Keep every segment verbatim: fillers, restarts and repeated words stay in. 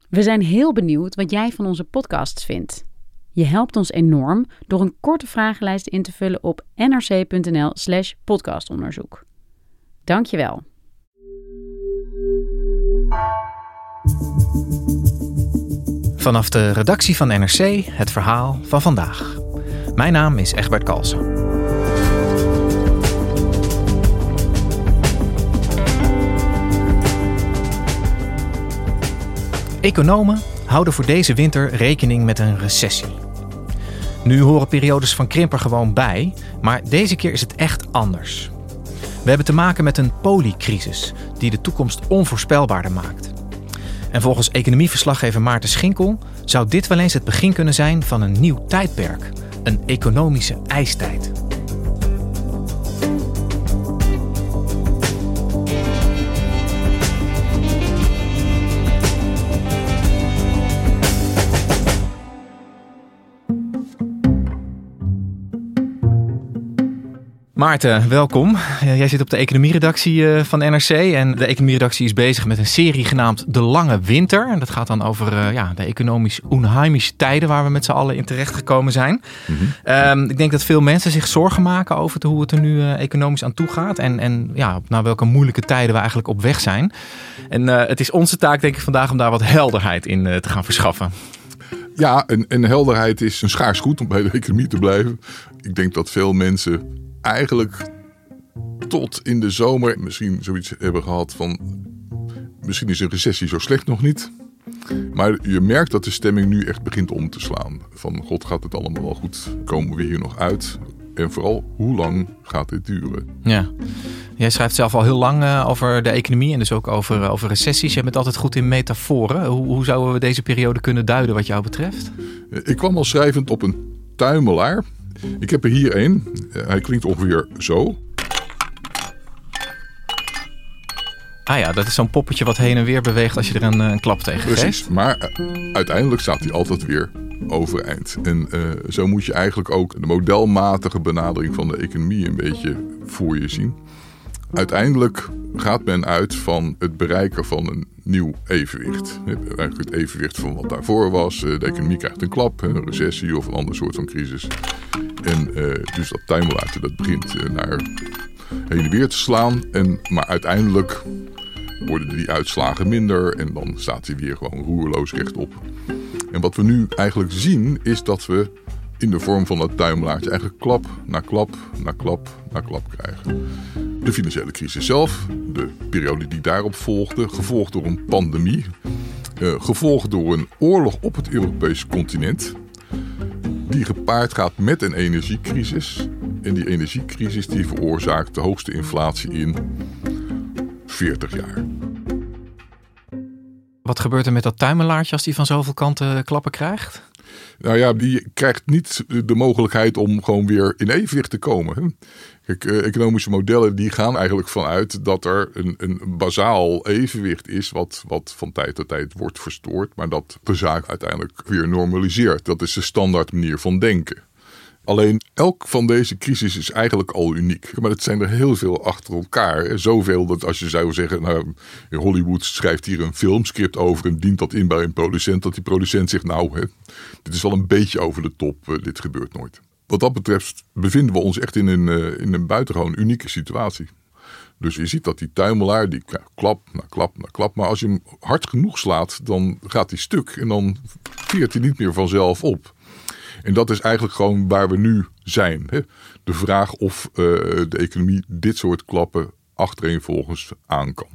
We zijn heel benieuwd wat jij van onze podcasts vindt. Je helpt ons enorm door een korte vragenlijst in te vullen op nrc.nl slash podcastonderzoek. Dank je wel. Vanaf de redactie van N R C het verhaal van vandaag. Mijn naam is Egbert Kalsen. Economen houden voor deze winter rekening met een recessie. Nu horen periodes van krimp er gewoon bij, maar deze keer is het echt anders. We hebben te maken met een polycrisis die de toekomst onvoorspelbaarder maakt. En volgens economieverslaggever Maarten Schinkel zou dit wel eens het begin kunnen zijn van een nieuw tijdperk, een economische ijstijd. Maarten, welkom. Jij zit op de economieredactie van N R C en de economieredactie is bezig met een serie genaamd De Lange Winter. En dat gaat dan over uh, ja, de economisch onheimische tijden waar we met z'n allen in terecht gekomen zijn. Mm-hmm. Um, ik denk dat veel mensen zich zorgen maken over hoe het er nu uh, economisch aan toe gaat en, en ja, naar welke moeilijke tijden we eigenlijk op weg zijn. En uh, het is onze taak denk ik vandaag om daar wat helderheid in uh, te gaan verschaffen. Ja, en, en helderheid is een schaars goed om bij de economie te blijven. Ik denk dat veel mensen eigenlijk tot in de zomer misschien zoiets hebben gehad van misschien is een recessie zo slecht nog niet. Maar je merkt dat de stemming nu echt begint om te slaan. Van god, gaat het allemaal wel goed? Komen we hier nog uit? En vooral, hoe lang gaat dit duren? Ja. Jij schrijft zelf al heel lang uh, over de economie en dus ook over, uh, over recessies. Je bent altijd goed in metaforen. Hoe, hoe zouden we deze periode kunnen duiden wat jou betreft? Ik kwam al schrijvend op een tuimelaar. Ik heb er hier één. Hij klinkt ongeveer zo. Ah ja, dat is zo'n poppetje wat heen en weer beweegt als je er een, een klap tegen geeft. Precies, maar uiteindelijk staat hij altijd weer overeind. En uh, zo moet je eigenlijk ook de modelmatige benadering van de economie een beetje voor je zien. Uiteindelijk gaat men uit van het bereiken van een nieuw evenwicht. Eigenlijk het evenwicht van wat daarvoor was. De economie krijgt een klap, een recessie of een ander soort van crisis. En uh, dus dat tuimelaartje dat begint uh, naar heen en weer te slaan. En, maar uiteindelijk worden die uitslagen minder en dan staat hij weer gewoon roerloos rechtop. En wat we nu eigenlijk zien is dat we in de vorm van dat tuimelaartje eigenlijk klap na klap na klap na klap krijgen. De financiële crisis zelf, de periode die daarop volgde, gevolgd door een pandemie, uh, gevolgd door een oorlog op het Europese continent, die gepaard gaat met een energiecrisis. En die energiecrisis die veroorzaakt de hoogste inflatie in veertig jaar. Wat gebeurt er met dat tuimelaartje als die van zoveel kanten klappen krijgt? Nou ja, die krijgt niet de mogelijkheid om gewoon weer in evenwicht te komen. Kijk, economische modellen die gaan eigenlijk vanuit dat er een, een bazaal evenwicht is wat, wat van tijd tot tijd wordt verstoord, maar dat de zaak uiteindelijk weer normaliseert. Dat is de standaard manier van denken. Alleen elk van deze crisis is eigenlijk al uniek. Maar het zijn er heel veel achter elkaar. Zoveel dat als je zou zeggen, nou, in Hollywood schrijft hier een filmscript over en dient dat in bij een producent. Dat die producent zegt, nou, hè, dit is wel een beetje over de top, dit gebeurt nooit. Wat dat betreft bevinden we ons echt in een, in een buitengewoon unieke situatie. Dus je ziet dat die tuimelaar, die klap na klap na klap. Maar als je hem hard genoeg slaat, dan gaat hij stuk en dan veert hij niet meer vanzelf op. En dat is eigenlijk gewoon waar we nu zijn. Hè? De vraag of uh, de economie dit soort klappen achtereenvolgens aan kan.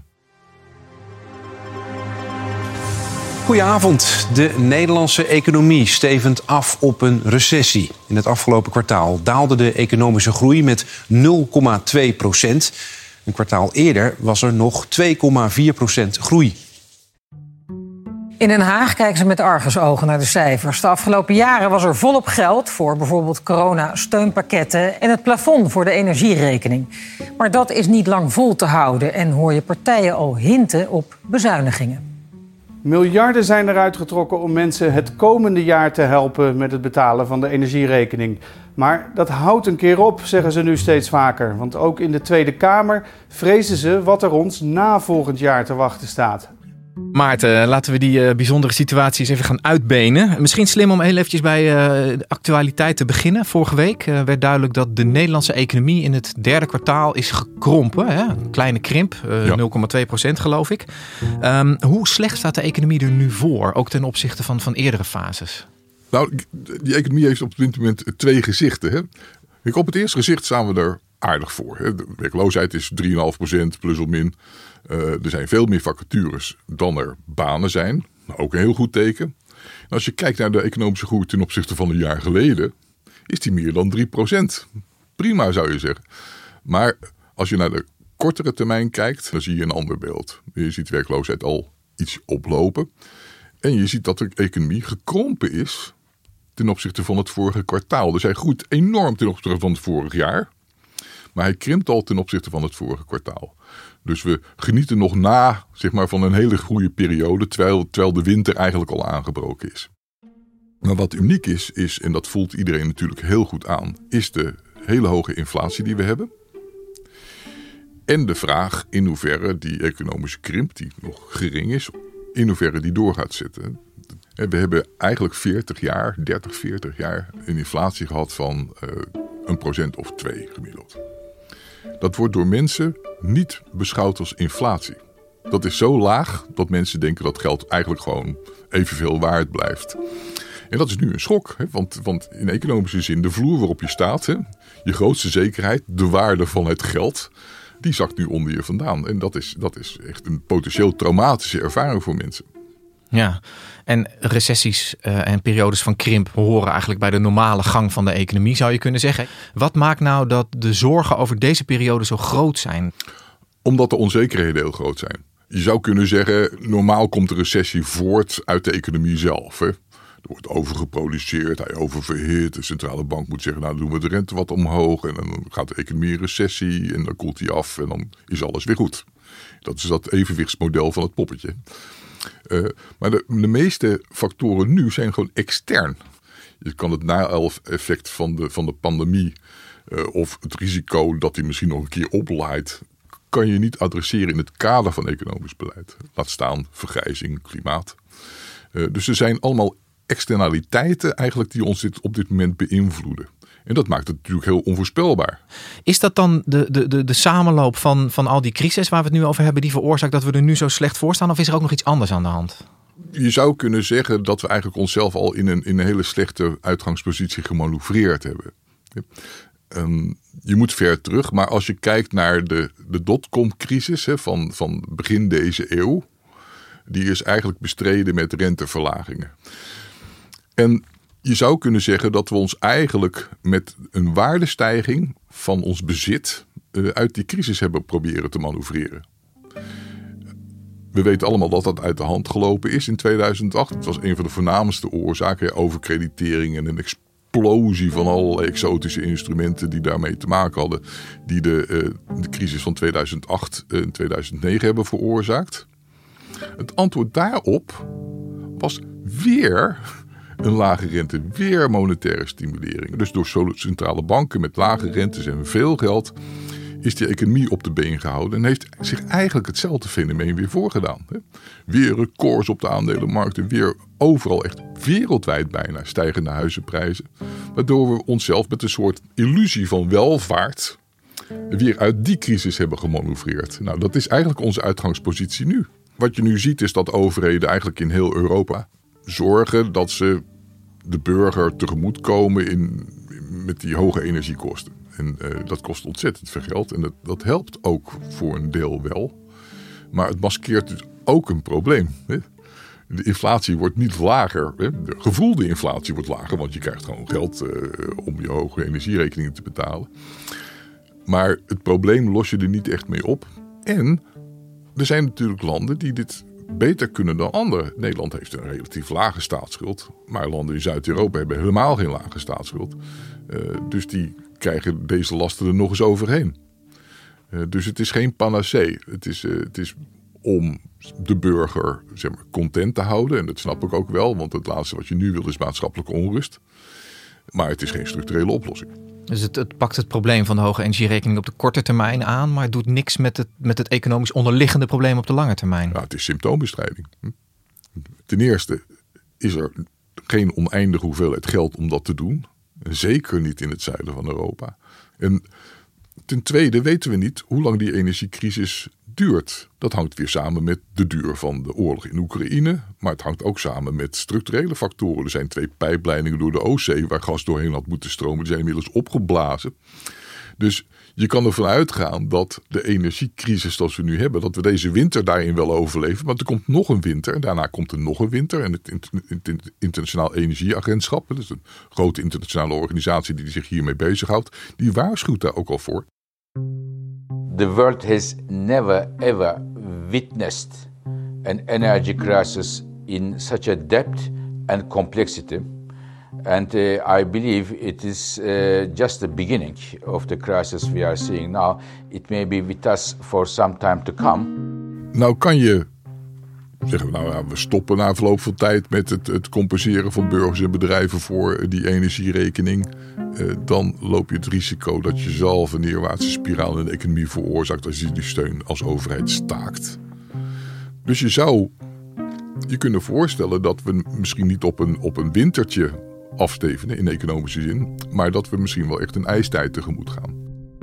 Goedenavond. De Nederlandse economie stevend af op een recessie. In het afgelopen kwartaal daalde de economische groei met nul komma twee procent. Een kwartaal eerder was er nog twee komma vier procent groei. In Den Haag kijken ze met argusogen naar de cijfers. De afgelopen jaren was er volop geld voor bijvoorbeeld corona-steunpakketten en het plafond voor de energierekening. Maar dat is niet lang vol te houden en hoor je partijen al hinten op bezuinigingen. Miljarden zijn eruit getrokken om mensen het komende jaar te helpen met het betalen van de energierekening. Maar dat houdt een keer op, zeggen ze nu steeds vaker. Want ook in de Tweede Kamer vrezen ze wat er ons na volgend jaar te wachten staat. Maarten, laten we die uh, bijzondere situaties even gaan uitbenen. Misschien slim om heel eventjes bij uh, de actualiteit te beginnen. Vorige week uh, werd duidelijk dat de Nederlandse economie in het derde kwartaal is gekrompen. Hè? Een kleine krimp, uh, ja. nul komma twee procent geloof ik. Um, hoe slecht staat de economie er nu voor, ook ten opzichte van, van eerdere fases? Nou, die economie heeft op dit moment twee gezichten. Hè? Kijk, op het eerste gezicht staan we er aardig voor. Hè? De werkloosheid is drie komma vijf procent plus of min. Uh, er zijn veel meer vacatures dan er banen zijn. Nou, ook een heel goed teken. En als je kijkt naar de economische groei ten opzichte van een jaar geleden, is die meer dan drie procent. Prima zou je zeggen. Maar als je naar de kortere termijn kijkt, dan zie je een ander beeld. Je ziet de werkloosheid al iets oplopen. En je ziet dat de economie gekrompen is ten opzichte van het vorige kwartaal. Dus hij groeit enorm ten opzichte van het vorig jaar. Maar hij krimpt al ten opzichte van het vorige kwartaal. Dus we genieten nog na zeg maar, van een hele goede periode, terwijl, terwijl de winter eigenlijk al aangebroken is. Maar wat uniek is, is, en dat voelt iedereen natuurlijk heel goed aan, is de hele hoge inflatie die we hebben. En de vraag in hoeverre die economische krimp, die nog gering is, in hoeverre die door gaat zetten. We hebben eigenlijk veertig jaar, dertig, veertig jaar een inflatie gehad van uh, een procent of twee gemiddeld. Dat wordt door mensen niet beschouwd als inflatie. Dat is zo laag dat mensen denken dat geld eigenlijk gewoon evenveel waard blijft. En dat is nu een schok, hè? Want, want in economische zin de vloer waarop je staat, hè? Je grootste zekerheid, de waarde van het geld, die zakt nu onder je vandaan. En dat is, dat is echt een potentieel traumatische ervaring voor mensen. Ja, en recessies uh, en periodes van krimp horen eigenlijk bij de normale gang van de economie, zou je kunnen zeggen. Wat maakt nou dat de zorgen over deze periode zo groot zijn? Omdat de onzekerheden heel groot zijn. Je zou kunnen zeggen, normaal komt de recessie voort uit de economie zelf. Hè? Er wordt overgeproduceerd, hij oververhit. De centrale bank moet zeggen, nou dan doen we de rente wat omhoog. En dan gaat de economie in recessie en dan koelt die af en dan is alles weer goed. Dat is dat evenwichtsmodel van het poppetje. Uh, maar de, de meeste factoren nu zijn gewoon extern. Je kan het na-effect van de, van de pandemie uh, of het risico dat die misschien nog een keer oplaait, kan je niet adresseren in het kader van economisch beleid. Laat staan vergrijzing, klimaat. Uh, dus er zijn allemaal externaliteiten eigenlijk die ons dit, op dit moment beïnvloeden. En dat maakt het natuurlijk heel onvoorspelbaar. Is dat dan de, de, de, de samenloop van, van al die crises waar we het nu over hebben, die veroorzaakt dat we er nu zo slecht voor staan? Of is er ook nog iets anders aan de hand? Je zou kunnen zeggen dat we eigenlijk onszelf al in een, in een hele slechte uitgangspositie gemanoeuvreerd hebben. Um, je moet ver terug, maar als je kijkt naar de, de dotcom-crisis hè, van, van begin deze eeuw, die is eigenlijk bestreden met renteverlagingen. En je zou kunnen zeggen dat we ons eigenlijk met een waardestijging van ons bezit uh, uit die crisis hebben proberen te manoeuvreren. We weten allemaal dat dat uit de hand gelopen is in tweeduizend acht. Het was een van de voornaamste oorzaken, overkreditering en een explosie van allerlei exotische instrumenten die daarmee te maken hadden, die de, uh, de crisis van tweeduizend acht en tweeduizend negen hebben veroorzaakt. Het antwoord daarop was weer een lage rente, weer monetaire stimulering. Dus door centrale banken met lage rentes en veel geld is die economie op de been gehouden en heeft zich eigenlijk hetzelfde fenomeen weer voorgedaan. Weer records op de aandelenmarkten, weer overal echt wereldwijd bijna stijgende huizenprijzen. Waardoor we onszelf met een soort illusie van welvaart weer uit die crisis hebben gemanoeuvreerd. Nou, dat is eigenlijk onze uitgangspositie nu. Wat je nu ziet is dat overheden eigenlijk in heel Europa zorgen dat ze de burger tegemoetkomen in, met die hoge energiekosten. En uh, dat kost ontzettend veel geld. En dat, dat helpt ook voor een deel wel. Maar het maskeert dus ook een probleem. Hè? De inflatie wordt niet lager. Hè? De gevoelde inflatie wordt lager. Want je krijgt gewoon geld uh, om je hoge energierekeningen te betalen. Maar het probleem los je er niet echt mee op. En er zijn natuurlijk landen die dit beter kunnen dan anderen. Nederland heeft een relatief lage staatsschuld. Maar landen in Zuid-Europa hebben helemaal geen lage staatsschuld. Uh, dus die krijgen deze lasten er nog eens overheen. Uh, dus het is geen panacee. Het is, uh, het is om de burger zeg maar, content te houden. En dat snap ik ook wel. Want het laatste wat je nu wil is maatschappelijke onrust. Maar het is geen structurele oplossing. Dus het, het pakt het probleem van de hoge energierekening op de korte termijn aan, maar het doet niks met het, met het economisch onderliggende probleem op de lange termijn. Ja, het is symptoombestrijding. Ten eerste is er geen oneindige hoeveelheid geld om dat te doen. Zeker niet in het zuiden van Europa. En ten tweede weten we niet hoe lang die energiecrisis duurt. Dat hangt weer samen met de duur van de oorlog in Oekraïne. Maar het hangt ook samen met structurele factoren. Er zijn twee pijpleidingen door de Oostzee waar gas doorheen had moeten stromen. Die zijn inmiddels opgeblazen. Dus je kan ervan uitgaan dat de energiecrisis zoals we nu hebben, dat we deze winter daarin wel overleven. Maar er komt nog een winter. Daarna komt er nog een winter. En het Internationaal Energieagentschap, dat is een grote internationale organisatie die zich hiermee bezighoudt, die waarschuwt daar ook al voor. The world has never ever witnessed an energy crisis in such a depth and complexity. And uh, I believe it is uh, just the beginning of the crisis we are seeing now. It may be with us for some time to come. Nou kan je zeggen, nou ja, we stoppen na verloop van tijd met het, het compenseren van burgers en bedrijven voor die energierekening. Uh, dan loop je het risico dat je zelf een neerwaartse spiraal in de economie veroorzaakt als je die steun als overheid staakt. Dus je zou je kunnen voorstellen dat we misschien niet op een, op een wintertje afstevenen in economische zin, maar dat we misschien wel echt een ijstijd tegemoet gaan.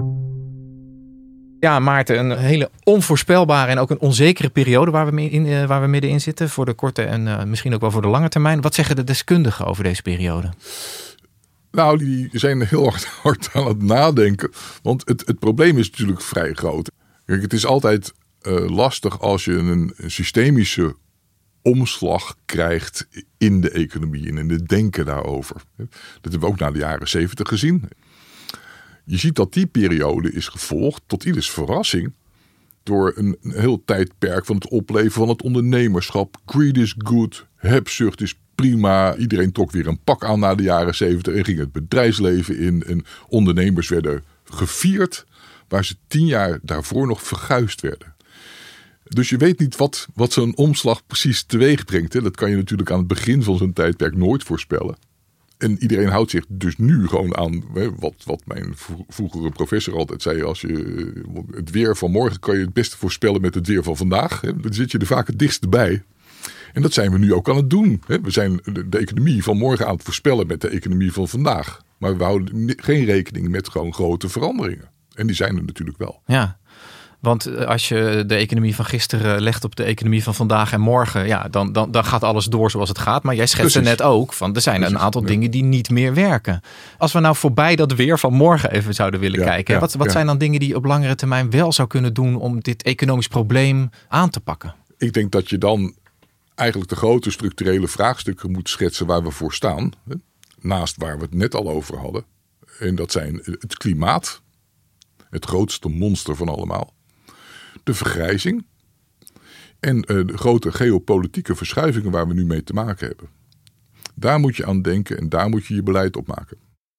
Ja, Maarten, een hele onvoorspelbare en ook een onzekere periode waar we, in, uh, waar we middenin zitten voor de korte en uh, misschien ook wel voor de lange termijn. Wat zeggen de deskundigen over deze periode? Nou, die zijn heel hard, hard aan het nadenken, want het, het probleem is natuurlijk vrij groot. Kijk, het is altijd uh, lastig als je een, een systemische omslag krijgt in de economie en in het denken daarover. Dat hebben we ook na de jaren zeventig gezien. Je ziet dat die periode is gevolgd, tot ieders verrassing, door een, een heel tijdperk van het opleven van het ondernemerschap. Greed is good, hebzucht is prima. Iedereen trok weer een pak aan na de jaren zeventig en ging het bedrijfsleven in. En ondernemers werden gevierd, waar ze tien jaar daarvoor nog verguisd werden. Dus je weet niet wat, wat zo'n omslag precies teweeg brengt. Hè. Dat kan je natuurlijk aan het begin van zo'n tijdperk nooit voorspellen. En iedereen houdt zich dus nu gewoon aan hè, wat, wat mijn vroegere professor altijd zei. Als je het weer van morgen kan je het beste voorspellen met het weer van vandaag. Hè. Dan zit je er vaak het dichtst bij. En dat zijn we nu ook aan het doen. Hè. We zijn de, de economie van morgen aan het voorspellen met de economie van vandaag. Maar we houden geen rekening met gewoon grote veranderingen. En die zijn er natuurlijk wel. Ja. Want als je de economie van gisteren legt op de economie van vandaag en morgen, ja, dan, dan, dan gaat alles door zoals het gaat. Maar jij schetste net ook van er zijn Precies. een aantal ja. dingen die niet meer werken. Als we nou voorbij dat weer van morgen even zouden willen ja, kijken, ja, wat, wat ja. zijn dan dingen die je op langere termijn wel zou kunnen doen om dit economisch probleem aan te pakken? Ik denk dat je dan eigenlijk de grote structurele vraagstukken moet schetsen waar we voor staan. Naast waar we het net al over hadden. En dat zijn het klimaat, het grootste monster van allemaal. De vergrijzing en uh, de grote geopolitieke verschuivingen waar we nu mee te maken hebben. Daar moet je aan denken en daar moet je je beleid op maken.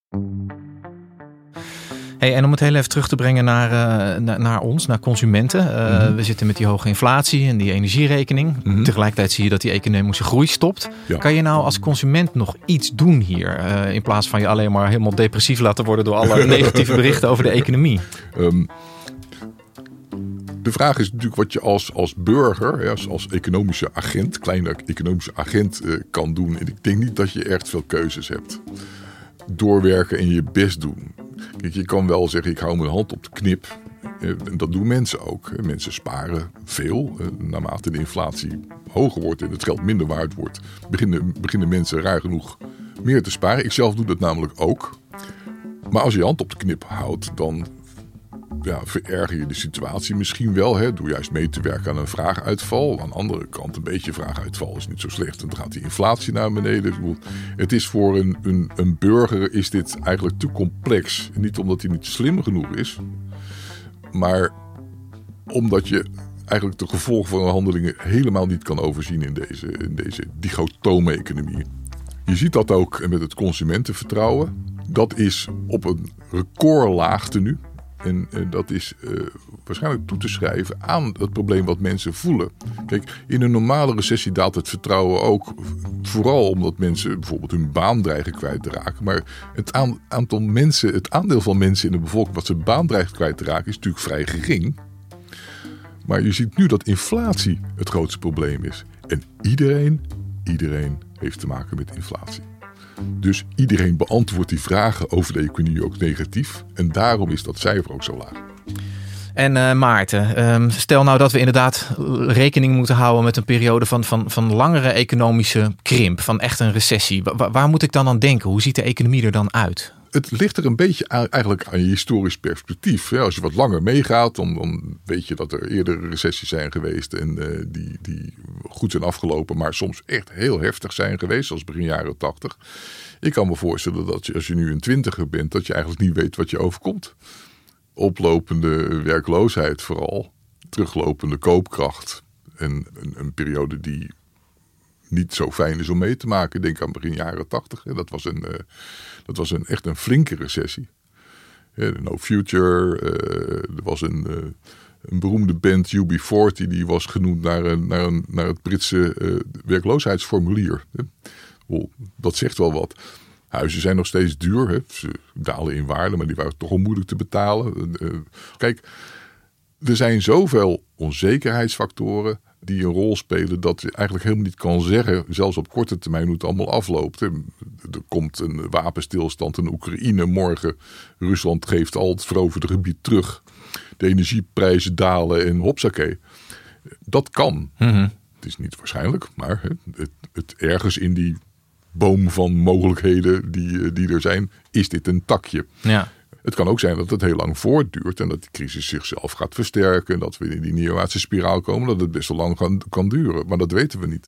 Hey, en om het heel even terug te brengen naar, uh, naar, naar ons, naar consumenten. Uh, mm-hmm. We zitten met die hoge inflatie en die energierekening. Mm-hmm. Tegelijkertijd zie je dat die economische groei stopt. Ja. Kan je nou als consument nog iets doen hier? Uh, in plaats van je alleen maar helemaal depressief laten worden door alle negatieve berichten over de economie. Um, De vraag is natuurlijk wat je als, als burger, als, als economische agent, kleine economische agent uh, kan doen. En ik denk niet dat je echt veel keuzes hebt. Doorwerken en je best doen. Kijk, je kan wel zeggen, ik hou mijn hand op de knip. Uh, en dat doen mensen ook. Mensen sparen veel. Uh, naarmate de inflatie hoger wordt en het geld minder waard wordt, beginnen, beginnen mensen raar genoeg meer te sparen. Ik zelf doe dat namelijk ook. Maar als je je hand op de knip houdt, dan ja, vererger je de situatie misschien wel. Hè, door juist mee te werken aan een vraaguitval. Aan de andere kant, een beetje vraaguitval is niet zo slecht. Dan gaat die inflatie naar beneden. Het is voor een, een, een burger is dit eigenlijk te complex. Niet omdat hij niet slim genoeg is. Maar omdat je eigenlijk de gevolgen van handelingen helemaal niet kan overzien in deze, in deze dichotome economie. Je ziet dat ook met het consumentenvertrouwen. Dat is op een recordlaagte nu. En uh, dat is uh, waarschijnlijk toe te schrijven aan het probleem wat mensen voelen. Kijk, in een normale recessie daalt het vertrouwen ook. Vooral omdat mensen bijvoorbeeld hun baan dreigen kwijt te raken. Maar het aantal mensen, het aandeel van mensen in de bevolking wat zijn baan dreigt kwijt te raken is natuurlijk vrij gering. Maar je ziet nu dat inflatie het grootste probleem is. En iedereen, iedereen heeft te maken met inflatie. Dus iedereen beantwoordt die vragen over de economie ook negatief. En daarom is dat cijfer ook zo laag. En uh, Maarten, um, stel nou dat we inderdaad rekening moeten houden met een periode van, van, van langere economische krimp. Van echt een recessie. Wa- waar moet ik dan aan denken? Hoe ziet de economie er dan uit? Het ligt er een beetje aan, eigenlijk aan je historisch perspectief. Ja, als je wat langer meegaat, dan, dan weet je dat er eerder recessies zijn geweest. En uh, die, die goed zijn afgelopen, maar soms echt heel heftig zijn geweest. Zoals begin jaren tachtig. Ik kan me voorstellen dat je, als je nu een twintiger bent, dat je eigenlijk niet weet wat je overkomt. Oplopende werkloosheid vooral. Teruglopende koopkracht. En een, een periode die niet zo fijn is om mee te maken. Denk aan begin jaren tachtig. Dat was, een, uh, dat was een, echt een flinke recessie. Ja, No Future. Uh, er was een, uh, een beroemde band U B veertig. Die was genoemd naar, een, naar, een, naar het Britse uh, werkloosheidsformulier. Oh, dat zegt wel wat. Huizen zijn nog steeds duur. Hè. Ze dalen in waarde, maar die waren toch al moeilijk te betalen. Uh, kijk, er zijn zoveel onzekerheidsfactoren die een rol spelen dat je eigenlijk helemaal niet kan zeggen, zelfs op korte termijn, hoe het allemaal afloopt. Er komt een wapenstilstand in Oekraïne morgen. Rusland geeft al het veroverde gebied terug. De energieprijzen dalen en hopsakee. Dat kan. Mm-hmm. Het is niet waarschijnlijk, maar het, het ergens in die boom van mogelijkheden die, die er zijn, is dit een takje. Ja. Het kan ook zijn dat het heel lang voortduurt en dat die crisis zichzelf gaat versterken. En dat we in die neerwaartse spiraal komen, dat het best wel lang kan, kan duren. Maar dat weten we niet.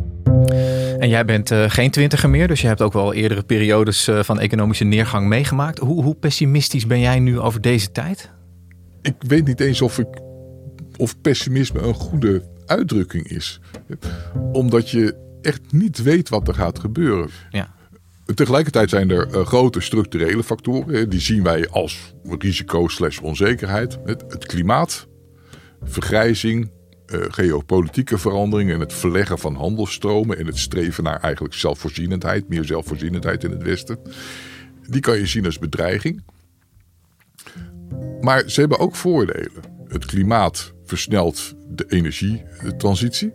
En jij bent uh, geen twintiger meer, dus je hebt ook wel eerdere periodes uh, van economische neergang meegemaakt. Hoe, hoe pessimistisch ben jij nu over deze tijd? Ik weet niet eens of, ik, of pessimisme een goede uitdrukking is. Omdat je echt niet weet wat er gaat gebeuren. Ja. Tegelijkertijd zijn er uh, grote structurele factoren. Die zien wij als risico slash onzekerheid. Het, het klimaat, vergrijzing, uh, geopolitieke veranderingen en het verleggen van handelsstromen en het streven naar eigenlijk zelfvoorzienendheid, meer zelfvoorzienendheid in het Westen. Die kan je zien als bedreiging. Maar ze hebben ook voordelen. Het klimaat versnelt de energietransitie.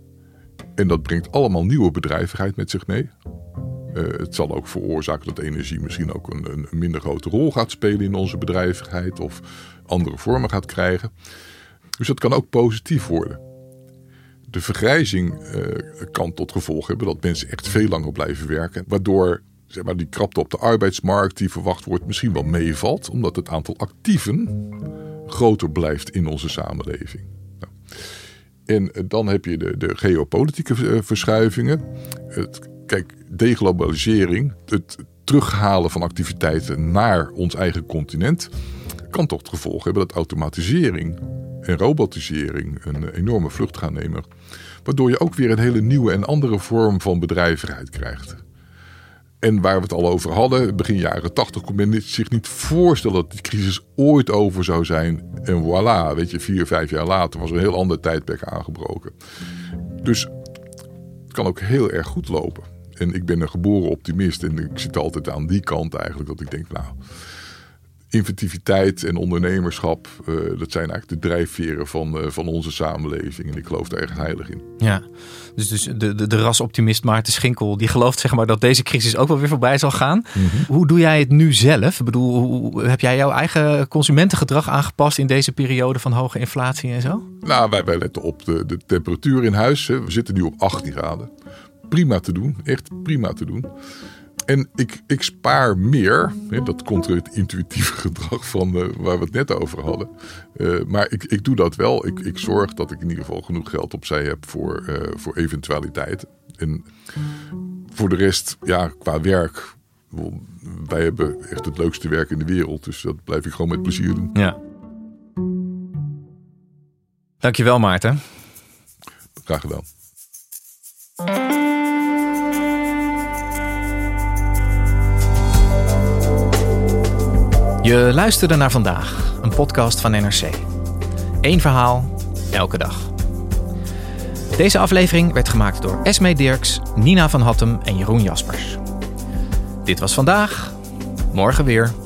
En dat brengt allemaal nieuwe bedrijvigheid met zich mee. Uh, het zal ook veroorzaken dat energie misschien ook een, een minder grote rol gaat spelen in onze bedrijvigheid of andere vormen gaat krijgen. Dus dat kan ook positief worden. De vergrijzing uh, kan tot gevolg hebben dat mensen echt veel langer blijven werken. Waardoor zeg maar, die krapte op de arbeidsmarkt die verwacht wordt misschien wel meevalt. Omdat het aantal actieven groter blijft in onze samenleving. Nou. En dan heb je de, de geopolitieke verschuivingen. Het, kijk, deglobalisering, het terughalen van activiteiten naar ons eigen continent, kan toch het gevolg hebben dat automatisering en robotisering een enorme vlucht gaan nemen. Waardoor je ook weer een hele nieuwe en andere vorm van bedrijvigheid krijgt. En waar we het al over hadden, begin jaren tachtig, kon men zich niet voorstellen dat die crisis ooit over zou zijn. En voilà, weet je, vier, vijf jaar later was een heel ander tijdperk aangebroken. Dus het kan ook heel erg goed lopen. En ik ben een geboren optimist en ik zit altijd aan die kant eigenlijk dat ik denk, nou, inventiviteit en ondernemerschap, uh, dat zijn eigenlijk de drijfveren van, uh, van onze samenleving. En ik geloof daar echt heilig in. Ja, dus, dus de, de, de rasoptimist Maarten Schinkel, die gelooft zeg maar dat deze crisis ook wel weer voorbij zal gaan. Mm-hmm. Hoe doe jij het nu zelf? Ik bedoel, hoe, heb jij jouw eigen consumentengedrag aangepast in deze periode van hoge inflatie en zo? Nou, wij, wij letten op de, de temperatuur in huis. Hè. We zitten nu op achttien graden. Prima te doen, echt prima te doen. En ik, ik spaar meer, hè, dat komt uit het intuïtieve gedrag van uh, waar we het net over hadden. Uh, maar ik, ik doe dat wel. Ik, ik zorg dat ik in ieder geval genoeg geld opzij heb voor, uh, voor eventualiteiten. En voor de rest, ja, qua werk. Wij hebben echt het leukste werk in de wereld. Dus dat blijf ik gewoon met plezier doen. Ja. Dankjewel, Maarten. Graag gedaan. Je luisterde naar Vandaag, een podcast van N R C. Eén verhaal, elke dag. Deze aflevering werd gemaakt door Esmee Dirks, Nina van Hattem en Jeroen Jaspers. Dit was Vandaag, morgen weer.